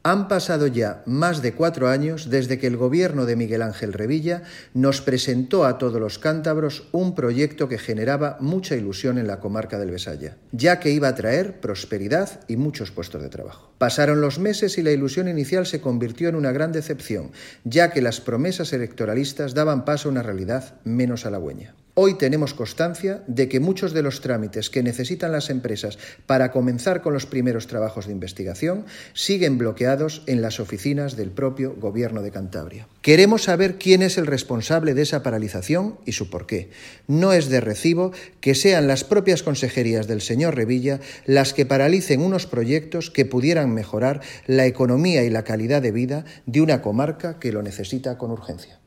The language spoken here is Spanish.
Han pasado ya más de 4 años desde que el gobierno de Miguel Ángel Revilla nos presentó a todos los cántabros un proyecto que generaba mucha ilusión en la comarca del Besaya, ya que iba a traer prosperidad y muchos puestos de trabajo. Pasaron los meses y la ilusión inicial se convirtió en una gran decepción, ya que las promesas electoralistas daban paso a una realidad menos halagüeña. Hoy tenemos constancia de que muchos de los trámites que necesitan las empresas para comenzar con los primeros trabajos de investigación siguen bloqueados en las oficinas del propio Gobierno de Cantabria. Queremos saber quién es el responsable de esa paralización y su porqué. No es de recibo que sean las propias consejerías del señor Revilla las que paralicen unos proyectos que pudieran mejorar la economía y la calidad de vida de una comarca que lo necesita con urgencia.